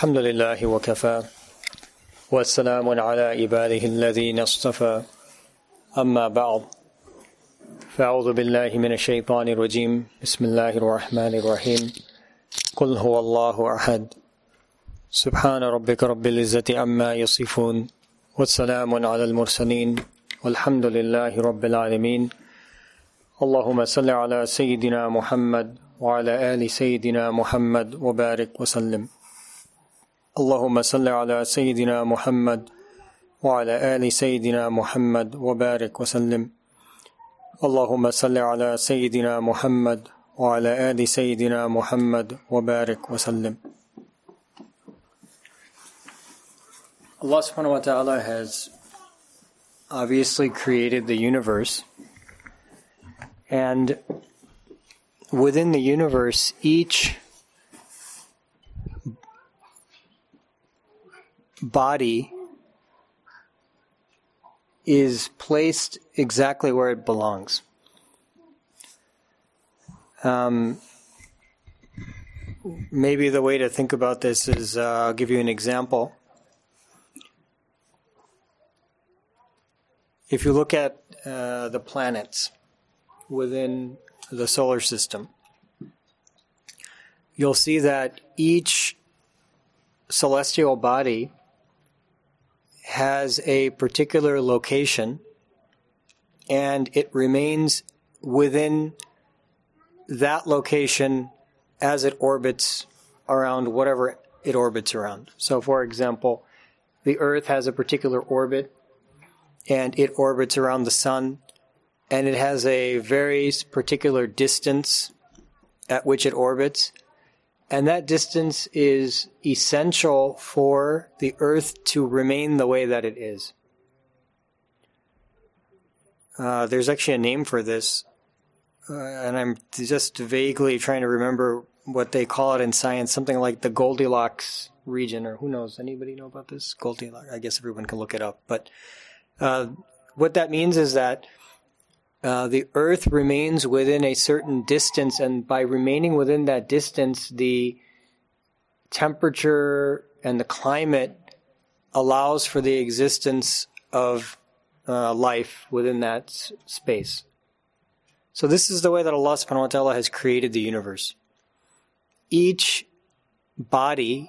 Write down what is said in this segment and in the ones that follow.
الحمد لله وكفى والسلام على عباده الذين اصطفى أما بعد فأعوذ بالله من الشيطان الرجيم بسم الله الرحمن الرحيم قل هو الله أحد سبحان ربك رب العزة عما يصفون والسلام على المرسلين والحمد لله رب العالمين اللهم صل على سيدنا محمد وعلى آل سيدنا محمد وبارك وسلم اللهم صل على سيدنا محمد وعلى آل سيدنا محمد وبارك وسلم اللهم صل على سيدنا محمد وعلى آل سيدنا محمد وبارك وسلم. Allah subhanahu wa ta'ala has obviously created the universe, and within the universe, each body is placed exactly where it belongs. Maybe the way to think about this is, I'll give you an example. If you look at the planets within the solar system, you'll see that each celestial body has a particular location, and it remains within that location as it orbits around whatever it orbits around. So, for example, the Earth has a particular orbit, and it orbits around the Sun, and it has a very particular distance at which it orbits, and that distance is essential for the Earth to remain the way that it is. There's actually a name for this, and I'm just vaguely trying to remember what they call it in science, something like the Goldilocks region, or who knows, anybody know about this? Goldilocks, I guess everyone can look it up. But what that means is that the Earth remains within a certain distance, and by remaining within that distance, the temperature and the climate allows for the existence of life within that space. So this is the way that Allah subhanahu wa ta'ala has created the universe. Each body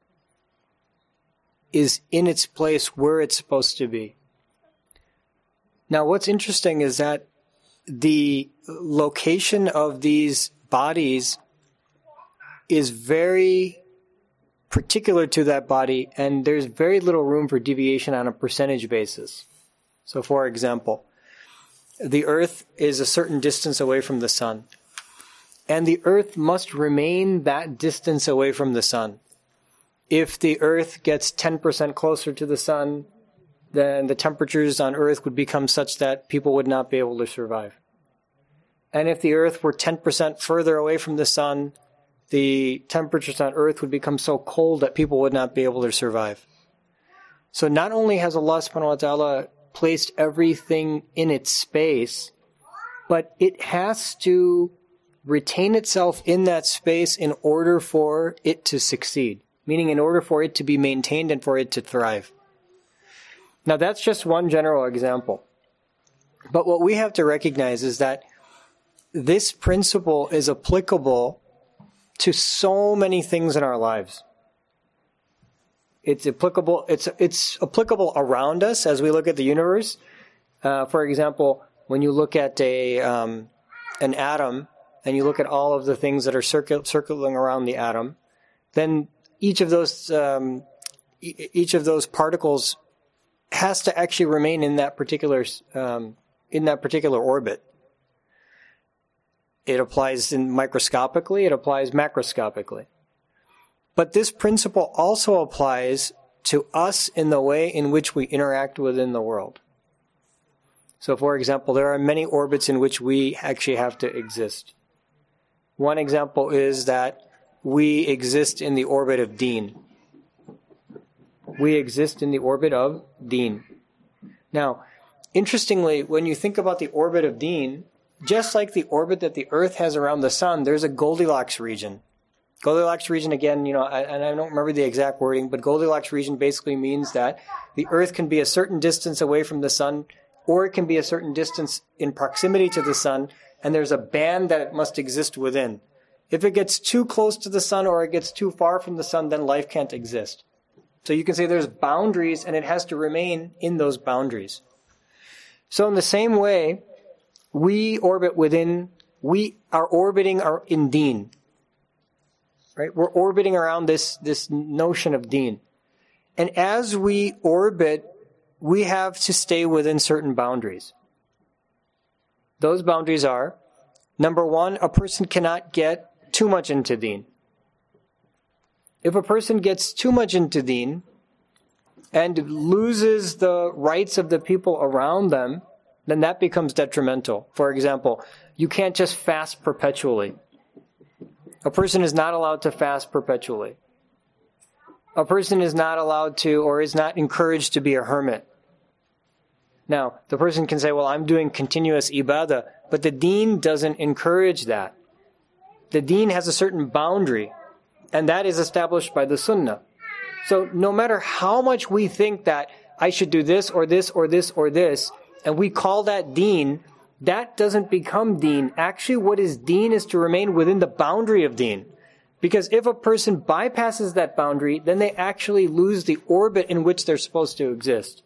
is in its place where it's supposed to be. Now, what's interesting is that the location of these bodies is very particular to that body, and there's very little room for deviation on a percentage basis. So, for example, the Earth is a certain distance away from the Sun, and the Earth must remain that distance away from the Sun. If the Earth gets 10% closer to the Sun, then the temperatures on Earth would become such that people would not be able to survive. And if the Earth were 10% further away from the Sun, the temperatures on Earth would become so cold that people would not be able to survive. So not only has Allah subhanahu wa ta'ala placed everything in its space, but it has to retain itself in that space in order for it to succeed, meaning in order for it to be maintained and for it to thrive. Now, that's just one general example. But what we have to recognize is that this principle is applicable to so many things in our lives. It's applicable around us as we look at the universe. For example, when you look at an atom and you look at all of the things that are circling around the atom, then each of those particles has to actually remain in that particular orbit. It applies microscopically, it applies macroscopically. But this principle also applies to us in the way in which we interact within the world. So, for example, there are many orbits in which we actually have to exist. One example is that we exist in the orbit of Deen. We exist in the orbit of Deen. Now, interestingly, when you think about the orbit of Deen, just like the orbit that the Earth has around the Sun, there's a Goldilocks region. Goldilocks region, again, and I don't remember the exact wording, but Goldilocks region basically means that the Earth can be a certain distance away from the sun, or it can be a certain distance in proximity to the sun, and there's a band that it must exist within. If it gets too close to the sun or it gets too far from the sun, then life can't exist. So you can say there's boundaries, and it has to remain in those boundaries. So in the same way, we are orbiting in deen. Right? We're orbiting around this notion of deen. And as we orbit, we have to stay within certain boundaries. Those boundaries are, number one, a person cannot get too much into deen. If a person gets too much into deen and loses the rights of the people around them, then that becomes detrimental. For example, you can't just fast perpetually. A person is not allowed to fast perpetually. A person is not allowed to, or is not encouraged to be a hermit. Now, the person can say, well, I'm doing continuous ibadah, but the deen doesn't encourage that. The deen has a certain boundary, and that is established by the sunnah. So no matter how much we think that I should do this or this or this or this, and we call that deen, that doesn't become deen. Actually, what is deen is to remain within the boundary of deen. Because if a person bypasses that boundary, then they actually lose the orbit in which they're supposed to exist.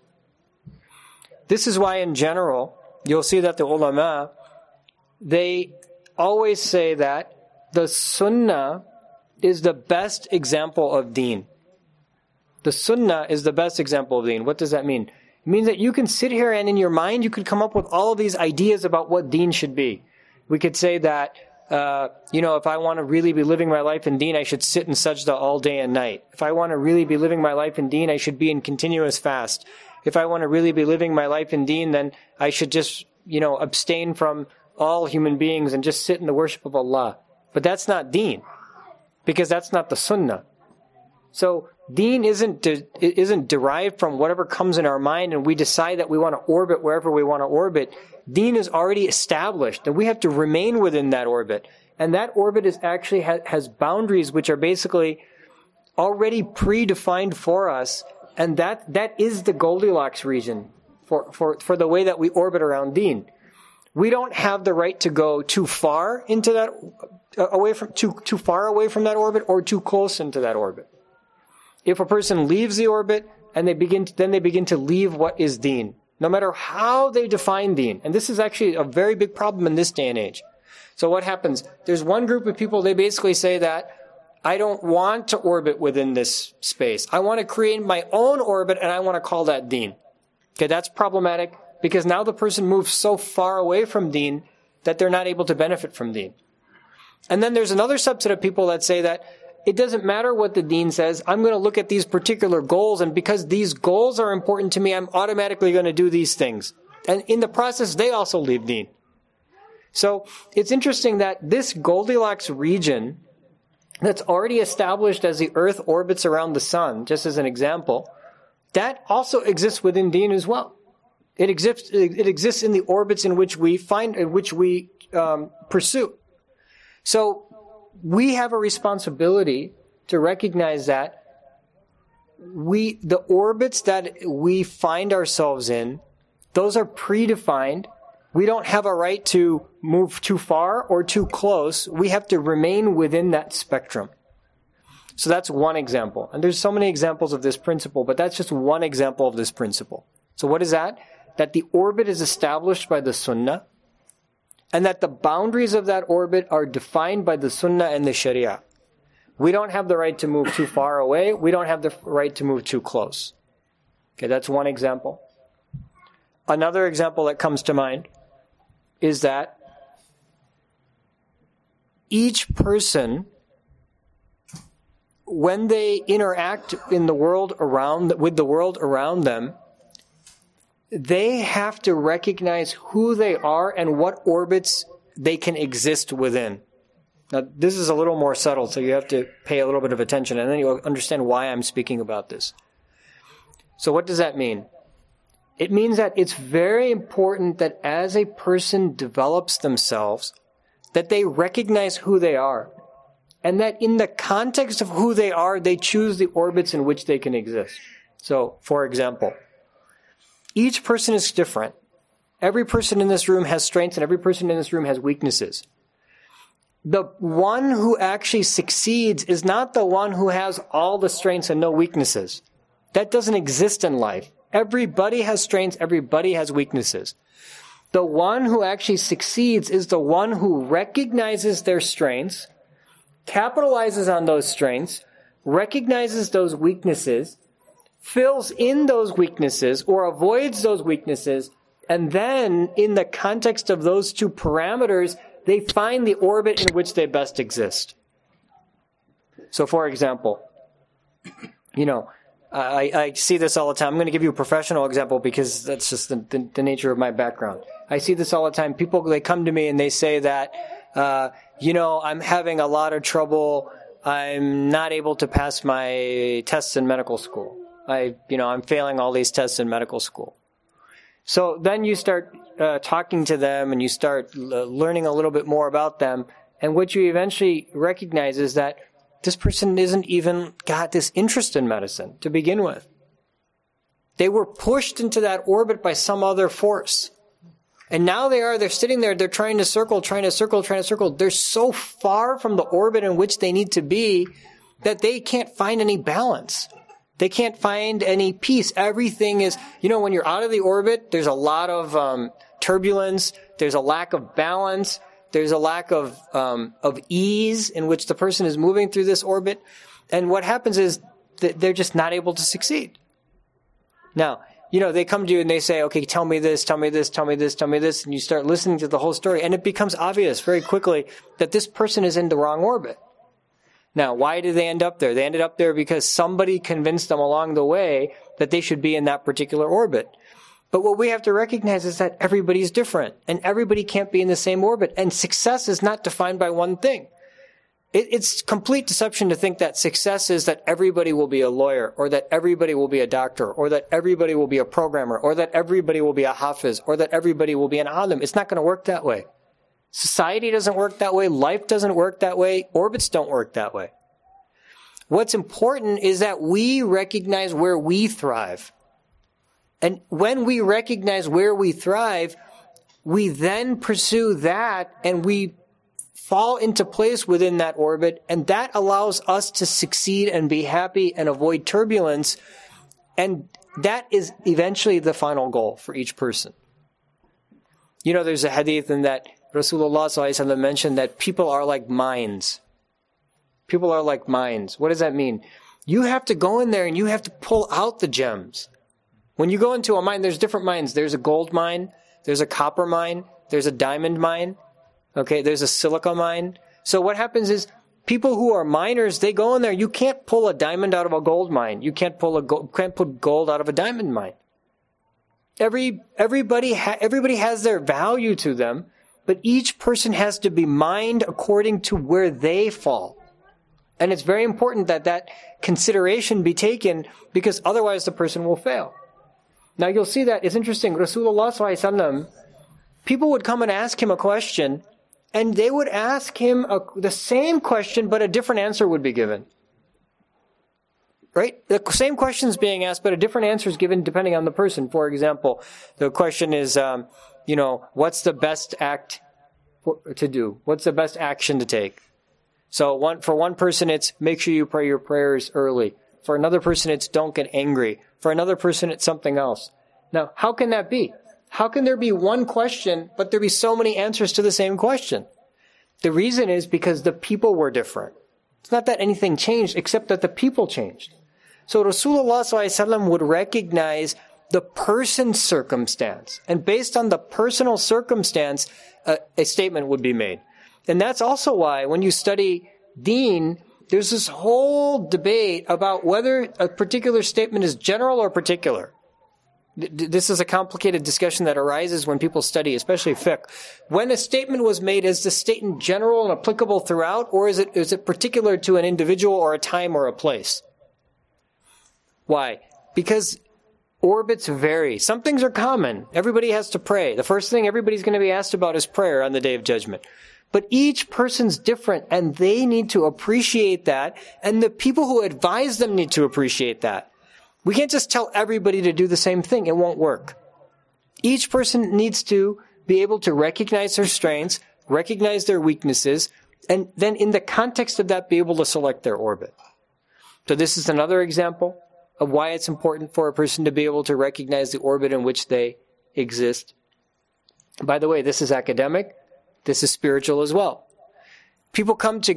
This is why in general, you'll see that the ulama, they always say that the sunnah is the best example of deen. The sunnah is the best example of deen. What does that mean? It means that you can sit here and in your mind you could come up with all of these ideas about what deen should be. We could say that, if I want to really be living my life in deen, I should sit in sajda all day and night. If I want to really be living my life in deen, I should be in continuous fast. If I want to really be living my life in deen, then I should just, abstain from all human beings and just sit in the worship of Allah. But that's not deen, because that's not the sunnah. So deen isn't derived from whatever comes in our mind and we decide that we want to orbit wherever we want to orbit. Deen is already established and we have to remain within that orbit. And that orbit is actually has boundaries which are basically already predefined for us. And that is the Goldilocks region for the way that we orbit around deen. We don't have the right to go too far into that, too far away from that orbit or too close into that orbit. If a person leaves the orbit and they begin to leave what is deen, no matter how they define deen. And this is actually a very big problem in this day and age. So what happens? There's one group of people, they basically say that I don't want to orbit within this space. I want to create my own orbit and I want to call that deen. Okay, that's problematic because now the person moves so far away from deen that they're not able to benefit from deen. And then there's another subset of people that say that it doesn't matter what the deen says. I'm going to look at these particular goals, and because these goals are important to me, I'm automatically going to do these things. And in the process, they also leave deen. So it's interesting that this Goldilocks region that's already established as the Earth orbits around the sun, just as an example, that also exists within deen as well. It exists in the orbits in which we pursue. So we have a responsibility to recognize that the orbits that we find ourselves in, those are predefined. We don't have a right to move too far or too close. We have to remain within that spectrum. So that's one example. And there's so many examples of this principle, but that's just one example of this principle. So what is that? That the orbit is established by the sunnah, and that the boundaries of that orbit are defined by the sunnah and the sharia. We don't have the right to move too far away. We don't have the right to move too close. Okay, that's one example. Another example that comes to mind is that each person, when they interact in the world with the world around them, they have to recognize who they are and what orbits they can exist within. Now, this is a little more subtle, so you have to pay a little bit of attention, and then you'll understand why I'm speaking about this. So what does that mean? It means that it's very important that as a person develops themselves, that they recognize who they are. and that in the context of who they are, they choose the orbits in which they can exist. So, for example, each person is different. Every person in this room has strengths and every person in this room has weaknesses. The one who actually succeeds is not the one who has all the strengths and no weaknesses. That doesn't exist in life. Everybody has strengths, everybody has weaknesses. The one who actually succeeds is the one who recognizes their strengths, capitalizes on those strengths, recognizes those weaknesses, fills in those weaknesses or avoids those weaknesses, and then in the context of those two parameters, they find the orbit in which they best exist. So for example, I see this all the time. I'm going to give you a professional example because that's just the nature of my background. I see this all the time. People, they come to me and they say that, I'm having a lot of trouble. I'm not able to pass my tests in medical school. I'm failing all these tests in medical school. So then you start talking to them and you start learning a little bit more about them. And what you eventually recognize is that this person isn't even got this interest in medicine to begin with. They were pushed into that orbit by some other force. And now they're sitting there, they're trying to circle. They're so far from the orbit in which they need to be that they can't find any balance. They can't find any peace. Everything is, when you're out of the orbit, there's a lot of turbulence. There's a lack of balance. There's a lack of ease in which the person is moving through this orbit. And what happens is that they're just not able to succeed. Now, they come to you and they say, okay, tell me this. And you start listening to the whole story. And it becomes obvious very quickly that this person is in the wrong orbit. Now, why did they end up there? They ended up there because somebody convinced them along the way that they should be in that particular orbit. But what we have to recognize is that everybody's different, and everybody can't be in the same orbit, and success is not defined by one thing. It's complete deception to think that success is that everybody will be a lawyer, or that everybody will be a doctor, or that everybody will be a programmer, or that everybody will be a hafiz, or that everybody will be an alim. It's not going to work that way. Society doesn't work that way. Life doesn't work that way. Orbits don't work that way. What's important is that we recognize where we thrive. And when we recognize where we thrive, we then pursue that and we fall into place within that orbit. And that allows us to succeed and be happy and avoid turbulence. And that is eventually the final goal for each person. There's a hadith in that Rasulullah ﷺ mentioned that people are like mines. People are like mines. What does that mean? You have to go in there and you have to pull out the gems. When you go into a mine, there's different mines. There's a gold mine, there's a copper mine, there's a diamond mine, there's a silica mine. So what happens is people who are miners, they go in there. You can't pull a diamond out of a gold mine. You can't put gold out of a diamond mine. Everybody has their value to them. But each person has to be mined according to where they fall. And it's very important that that consideration be taken because otherwise the person will fail. Now you'll see that it's interesting. Rasulullah ﷺ, people would come and ask him a question and they would ask him the same question but a different answer would be given. Right? The same question is being asked but a different answer is given depending on the person. For example, the question is, what's the best act to do? What's the best action to take? So for one person, it's make sure you pray your prayers early. For another person, it's don't get angry. For another person, it's something else. Now, how can that be? How can there be one question, but there be so many answers to the same question? The reason is because the people were different. It's not that anything changed, except that the people changed. So Rasulullah ﷺ would recognize the person's circumstance. And based on the personal circumstance, a statement would be made. And that's also why when you study deen, there's this whole debate about whether a particular statement is general or particular. This is a complicated discussion that arises when people study, especially fiqh. When a statement was made, is the statement general and applicable throughout, or is it particular to an individual or a time or a place? Why? Because orbits vary. Some things are common. Everybody has to pray. The first thing everybody's going to be asked about is prayer on the Day of Judgment. But each person's different, and they need to appreciate that, and the people who advise them need to appreciate that. We can't just tell everybody to do the same thing. It won't work. Each person needs to be able to recognize their strengths, recognize their weaknesses, and then in the context of that, be able to select their orbit. So this is another example of why it's important for a person to be able to recognize the orbit in which they exist. By the way, this is academic. This is spiritual as well. People come to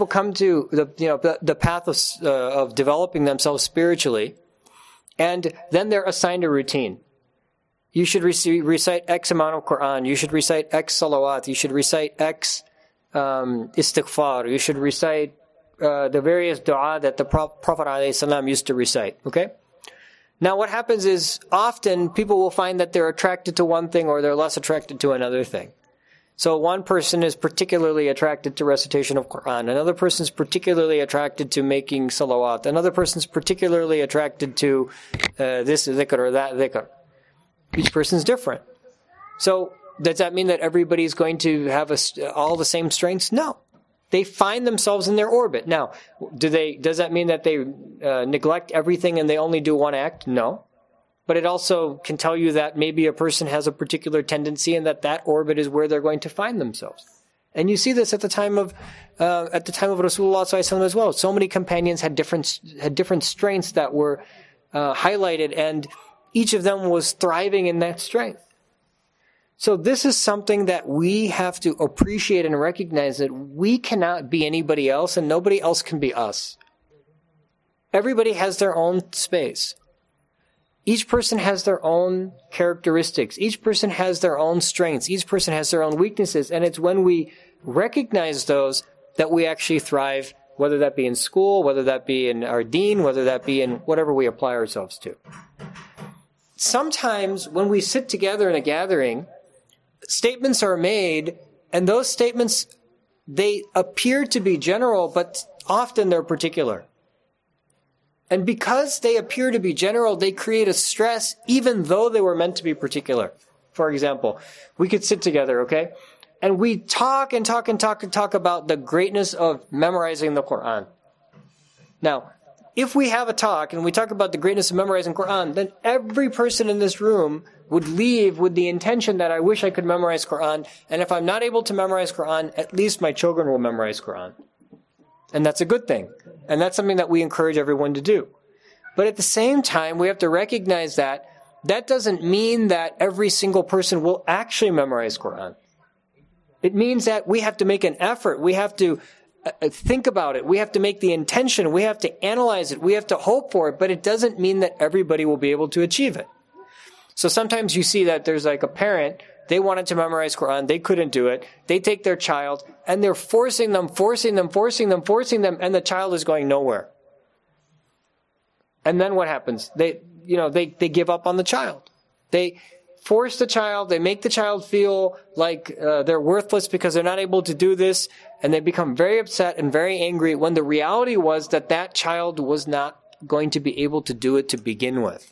the path of developing themselves spiritually, and then they're assigned a routine. You should recite X amount of Quran. You should recite X salawat. You should recite X istighfar. You should recite the various dua that the Prophet ﷺ used to recite. Okay? Now what happens is often people will find that they're attracted to one thing or they're less attracted to another thing. So one person is particularly attracted to recitation of Quran. Another person is particularly attracted to making salawat. Another person is particularly attracted to this dhikr or that dhikr. Each person is different. So does that mean that everybody's going to have all the same strengths? No. They find themselves in their orbit. Now, does that mean that they neglect everything and they only do one act? No. But it also can tell you that maybe a person has a particular tendency and that orbit is where they're going to find themselves. And you see this at the time of Rasulullah ﷺ as well. So many companions had different strengths that were highlighted, and each of them was thriving in that strength. So this is something that we have to appreciate and recognize, that we cannot be anybody else and nobody else can be us. Everybody has their own space. Each person has their own characteristics. Each person has their own strengths. Each person has their own weaknesses. And it's when we recognize those that we actually thrive, whether that be in school, whether that be in our deen, whether that be in whatever we apply ourselves to. Sometimes when we sit together in a gathering, statements are made, and those statements, they appear to be general, but often they're particular. And because they appear to be general, they create a stress even though they were meant to be particular. For example, we could sit together, okay? And we talk about the greatness of memorizing the Quran. Now, if we have a talk and we talk about the greatness of memorizing Quran, then every person in this room would leave with the intention that I wish I could memorize Quran, and if I'm not able to memorize Quran, at least my children will memorize Quran. And that's a good thing. And that's something that we encourage everyone to do. But at the same time, we have to recognize that doesn't mean that every single person will actually memorize Quran. It means that we have to make an effort. We have to think about it. We have to make the intention. We have to analyze it. We have to hope for it. But it doesn't mean that everybody will be able to achieve it. So sometimes you see that there's like a parent, they wanted to memorize Quran, they couldn't do it. They take their child and they're forcing them, and the child is going nowhere. And then what happens? They give up on the child. They force the child, they make the child feel like they're worthless because they're not able to do this, and they become very upset and very angry when the reality was that child was not going to be able to do it to begin with.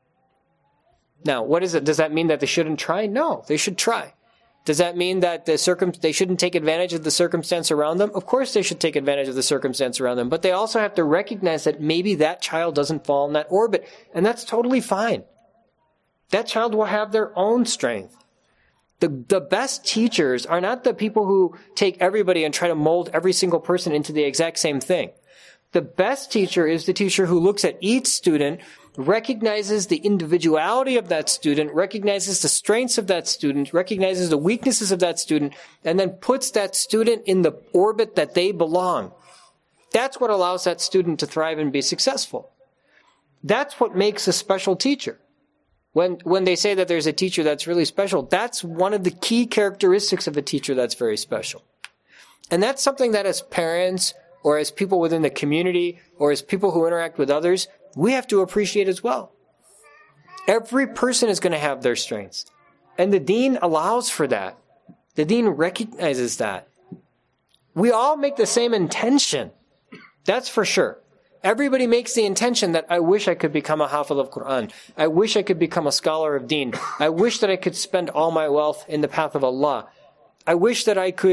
Now, what is it? Does that mean that they shouldn't try? No, they should try. Does that mean that they shouldn't take advantage of the circumstance around them? Of course they should take advantage of the circumstance around them, but they also have to recognize that maybe that child doesn't fall in that orbit, and that's totally fine. That child will have their own strength. The best teachers are not the people who take everybody and try to mold every single person into the exact same thing. The best teacher is the teacher who looks at each student, recognizes the individuality of that student, recognizes the strengths of that student, recognizes the weaknesses of that student, and then puts that student in the orbit that they belong. That's what allows that student to thrive and be successful. That's what makes a special teacher. When they say that there's a teacher that's really special, that's one of the key characteristics of a teacher that's very special. And that's something that as parents, or as people within the community, or as people who interact with others, we have to appreciate as well. Every person is going to have their strengths. And the deen allows for that. The deen recognizes that. We all make the same intention. That's for sure. Everybody makes the intention that I wish I could become a hafiz of Quran. I wish I could become a scholar of deen. I wish that I could spend all my wealth in the path of Allah. I wish that I could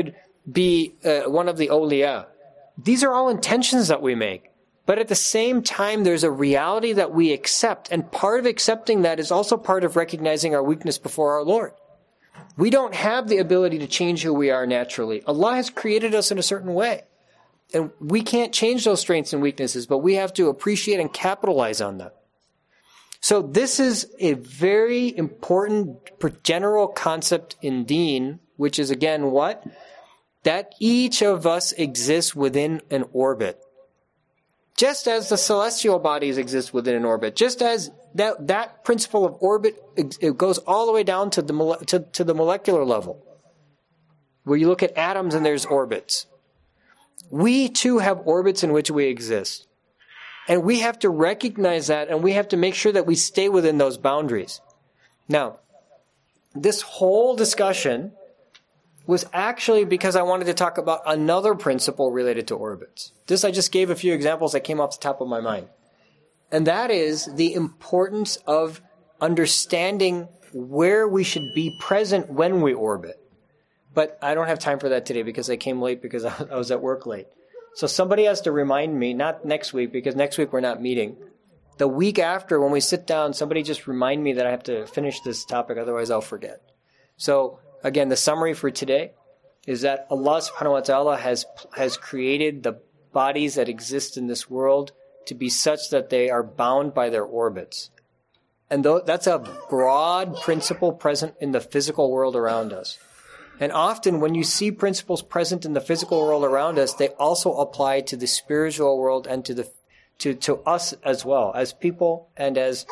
be one of the awliya. These are all intentions that we make. But at the same time, there's a reality that we accept. And part of accepting that is also part of recognizing our weakness before our Lord. We don't have the ability to change who we are naturally. Allah has created us in a certain way. And we can't change those strengths and weaknesses, but we have to appreciate and capitalize on them. So this is a very important general concept in Deen, which is again what? That each of us exists within an orbit. Just as the celestial bodies exist within an orbit, just as that principle of orbit, it goes all the way down to the molecular level, where you look at atoms and there's orbits. We too have orbits in which we exist. And we have to recognize that, and we have to make sure that we stay within those boundaries. Now, this whole discussion was actually because I wanted to talk about another principle related to orbits. I just gave a few examples that came off the top of my mind. And that is the importance of understanding where we should be present when we orbit. But I don't have time for that today because I came late because I was at work late. So somebody has to remind me, not next week, because next week we're not meeting. The week after, when we sit down, somebody just remind me that I have to finish this topic, otherwise I'll forget. So, again, the summary for today is that Allah subhanahu wa ta'ala has created the bodies that exist in this world to be such that they are bound by their orbits. And that's a broad principle present in the physical world around us. And often when you see principles present in the physical world around us, they also apply to the spiritual world and to us as well, as people and as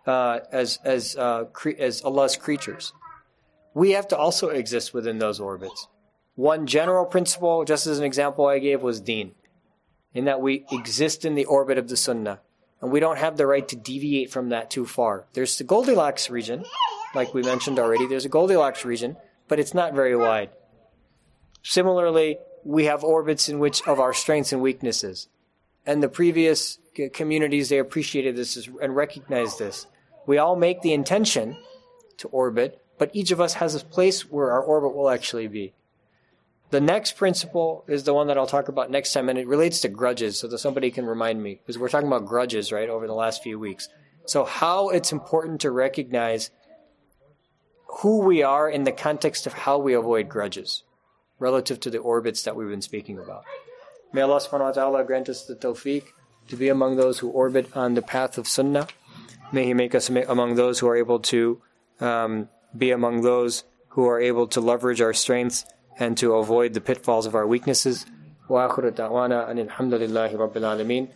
Allah's creatures. We have to also exist within those orbits. One general principle, just as an example I gave, was Deen, in that we exist in the orbit of the Sunnah, and we don't have the right to deviate from that too far. There's the Goldilocks region, like we mentioned already. There's a Goldilocks region, but it's not very wide. Similarly, we have orbits in which of our strengths and weaknesses. And the previous communities, they appreciated this and recognized this. We all make the intention to orbit, but each of us has a place where our orbit will actually be. The next principle is the one that I'll talk about next time, and it relates to grudges, so that somebody can remind me, because we're talking about grudges, right, over the last few weeks. So how it's important to recognize who we are in the context of how we avoid grudges relative to the orbits that we've been speaking about. May Allah subhanahu wa ta'ala grant us the tawfiq to be among those who orbit on the path of sunnah. May He make us among those who are able to be among those who are able to leverage our strengths and to avoid the pitfalls of our weaknesses. Wa akhiru da'wana anil hamdulillahi rabbil alameen.